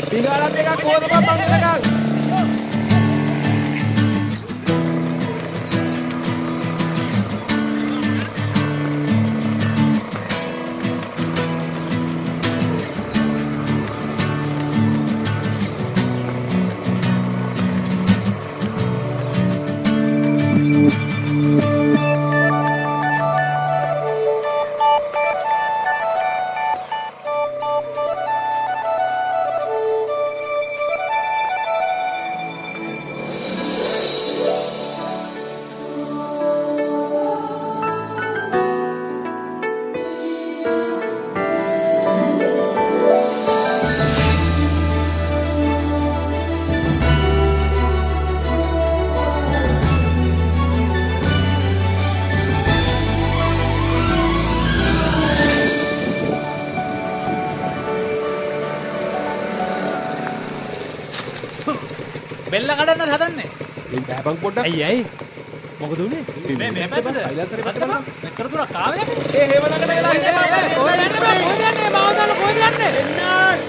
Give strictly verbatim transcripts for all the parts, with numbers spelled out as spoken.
Tinggalan mereka kuat apa bang sekarang? බෙල්ල කඩන්නද හදන්නේ? මේ බෑපන් පොඩ්ඩක්. අයිය අයි. මොකද උනේ? මේ මේ බෑපන් සයිලන්සර් එකට බලන්න. මෙච්චර දුරක් ආවේ අපි. ඒ හේව ළඟට වෙලා ඉන්නවා. කොහෙද යන්නේ බෑ? කොහෙද යන්නේ? මාව දාලා කොහෙද යන්නේ? එන්න.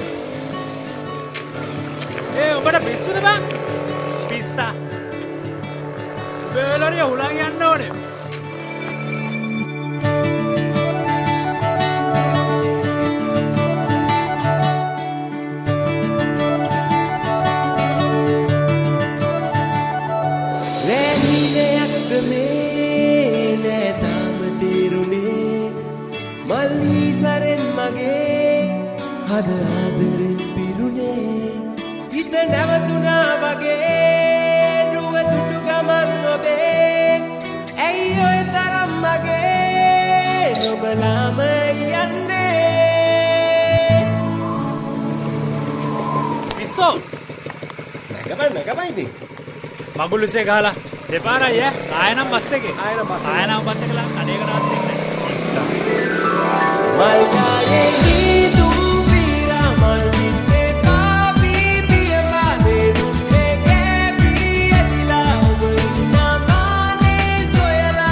ඒ උඹට පිස්සුද බං? පිස්සා. බෙල්ලරිය උලන් යන්න ඕනේ. හද ආදරෙන් පිරුණේ හිත නැවතුණා වගේ නුව තුටු ගමන් ඔබේ ඇයි ඔය තරම් මගේ නොබලාම යන්නේ පිස්සෝ නැගපන් නැගපන් ඉතින් මගුල්සේ ගහලා දෙපාරයි ඈ ආයනම් බස් එකේ ආයනම් බස් එකේ ආයනම් බස් එක ලා කඩේකට ආන්නේ පිස්සා මල් ගායේ ගීතු mal minne papi piya pade ruhe ke priyatila obunna mane soyala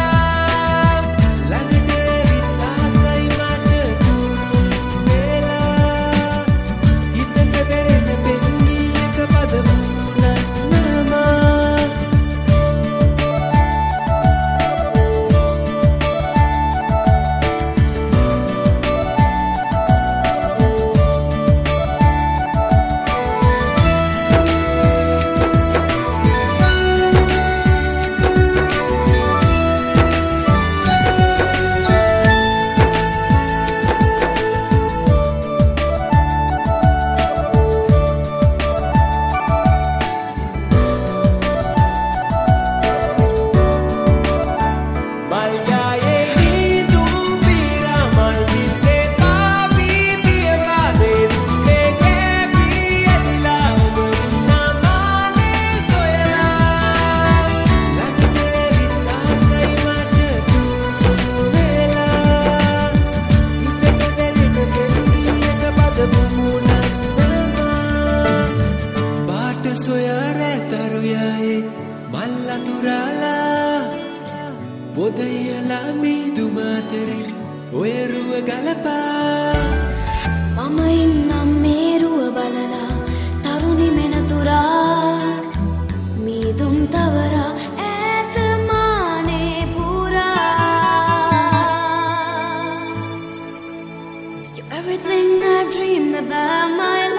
lagde vitasai mata duru vela hitata verena benni ek padamuna nama Everything I've dreamed about my life